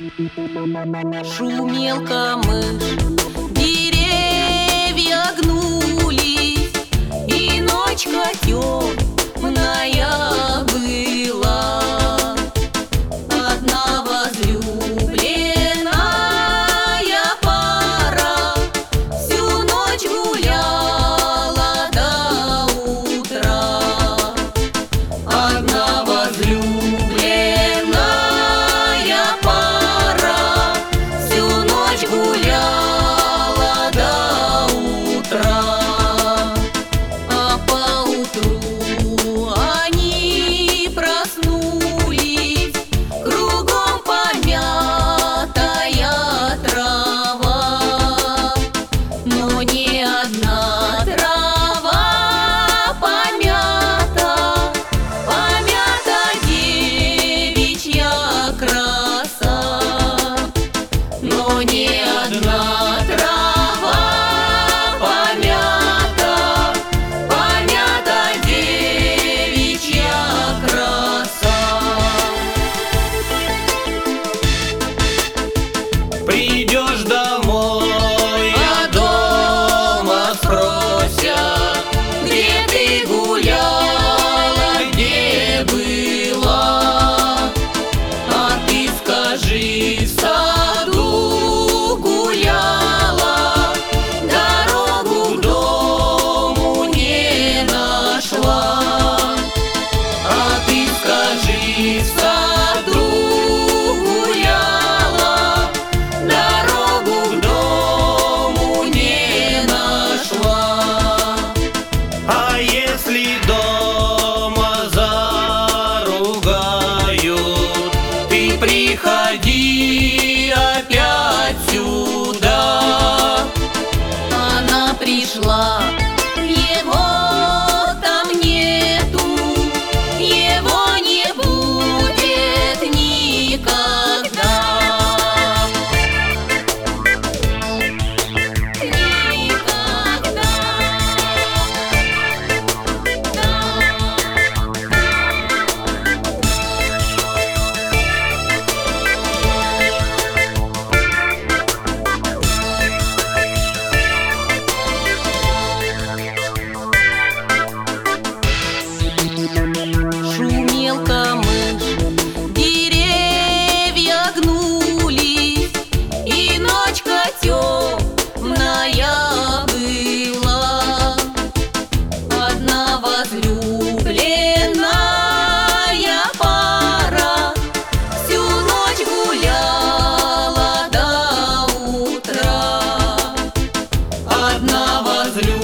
Шумел камыш, деревья гнулись, и ночка темная была. Одна возлюбленная пара всю ночь гуляла до утра. Одна возлюбленная пара всю ночь гуляла до утра. А поутру они проснулись, кругом помятая трава, но не одна трава помята, помята девичья краса, но не одна трава помята, помята девичья краса. Придешь домой, а дома спросят, Где ты гуляла, где была? А ты скажи, в саду гуляла, дорогу к дому не нашла. А ты скажи, в саду гуляла, дорогу к дому не нашла. а если дома заругают, ты приходи опять сюда. Она пришла, его там нету, его не будет никогда. Шумел камыш, деревья гнулись, и ночка темная была. Одна возлюбленная пара всю ночь гуляла до утра. Одна возлюбленная